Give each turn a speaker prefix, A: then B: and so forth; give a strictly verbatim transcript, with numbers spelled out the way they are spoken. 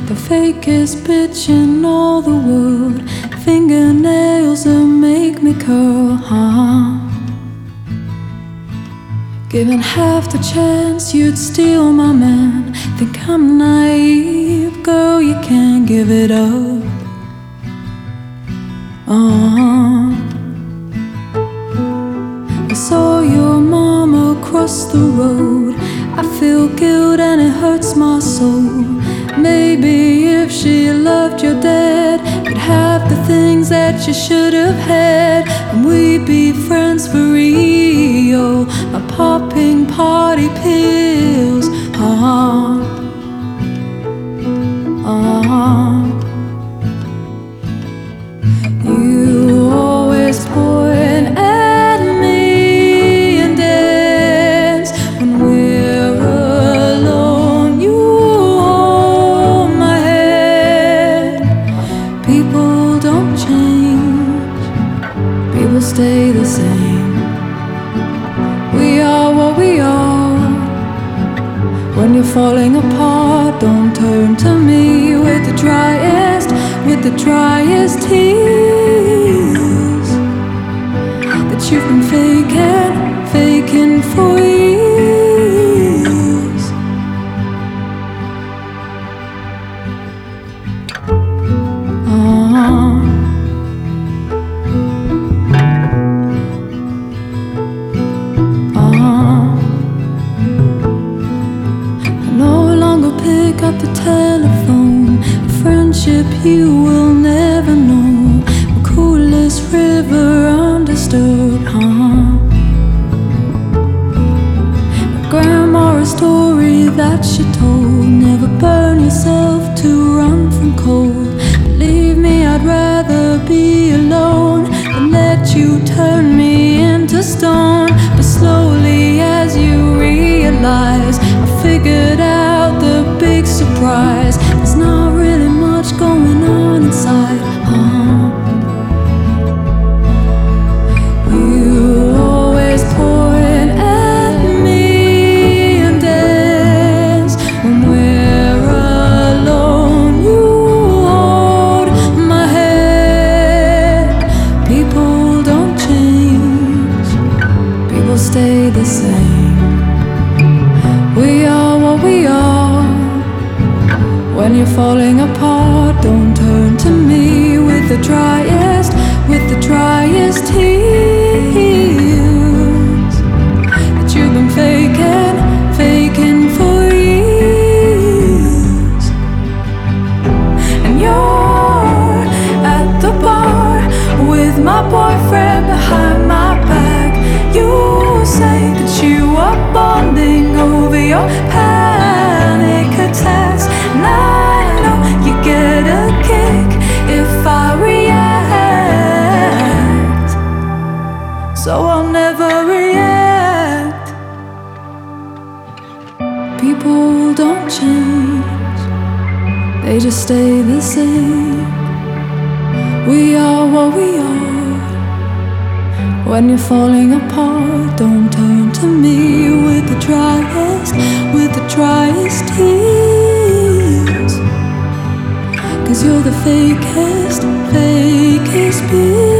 A: the fakest bitch in all the world. Fingernails that make me curl, huh? Given half the chance you'd steal my man. Think I'm naive, girl, you can't give it up. Uh-huh. I saw your mama across the road. I feel guilt and it hurts my soul. Maybe if she loved your dad, you'd have the things that you should have had, and we'd be friends for real. My popping party pills, uh-huh, uh-huh. You always point at me and dance when we're alone. You hold my head. People don't change, people stay the same. We are what we are. When you're falling apart, don't turn to me with the driest, with the driest tears that you've been faking, faking for years. Uh-huh. Pick up the telephone. A friendship you will never know. The coolest river undisturbed, huh? My grandma, a story that she told. Never burn yourself to run from cold. Believe me, I'd rather be alone than let you turn me into stone. But slowly as you realize, I figured out the big surprise. There's not really much going on inside, huh? You always point at me and dance when we're alone. You hold my head. People don't change, people stay the same. We are what we are. When you're falling apart, don't turn to me with the driest, with the driest tears that you've been faking, faking for years. And you're at the bar with my boyfriend behind my back. You say that you are bonding over your panic attacks, and I know you get a kick if I react, so I'll never react. People don't change, they just stay the same. We are what we are. When you're falling apart, don't turn to me with the driest, with the driest tears. 'Cause you're the fakest, fakest bitch.